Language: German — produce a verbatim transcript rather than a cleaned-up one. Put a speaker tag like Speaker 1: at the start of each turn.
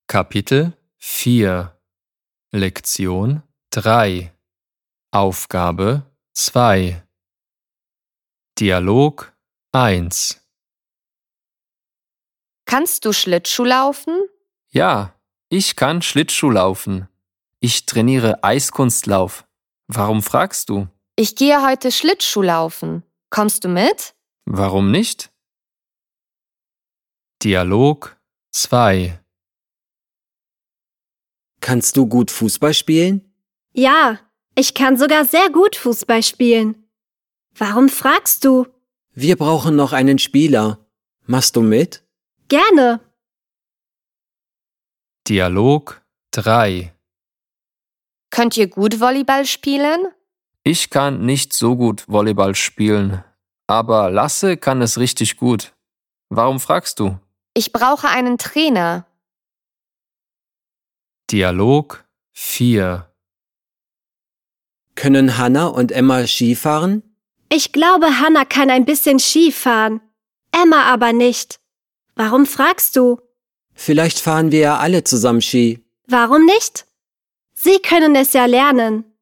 Speaker 1: Kapitel vier Lektion drei Aufgabe zwei Dialog eins
Speaker 2: Kannst du Schlittschuh laufen?
Speaker 1: Ja, ich kann Schlittschuh laufen. Ich trainiere Eiskunstlauf. Warum fragst du?
Speaker 2: Ich gehe heute Schlittschuh laufen. Kommst du mit?
Speaker 1: Warum nicht? Dialog zwei
Speaker 3: Kannst du gut Fußball spielen?
Speaker 4: Ja, ich kann sogar sehr gut Fußball spielen. Warum fragst du?
Speaker 3: Wir brauchen noch einen Spieler. Machst du mit?
Speaker 4: Gerne.
Speaker 1: Dialog drei
Speaker 2: Könnt ihr gut Volleyball spielen?
Speaker 1: Ich kann nicht so gut Volleyball spielen, aber Lasse kann es richtig gut. Warum fragst du?
Speaker 2: Ich brauche einen Trainer.
Speaker 1: Dialog vier
Speaker 3: Können Hannah und Emma Skifahren?
Speaker 4: Ich glaube, Hannah kann ein bisschen Ski fahren. Emma aber nicht. Warum fragst du?
Speaker 3: Vielleicht fahren wir ja alle zusammen Ski.
Speaker 4: Warum nicht? Sie können es ja lernen.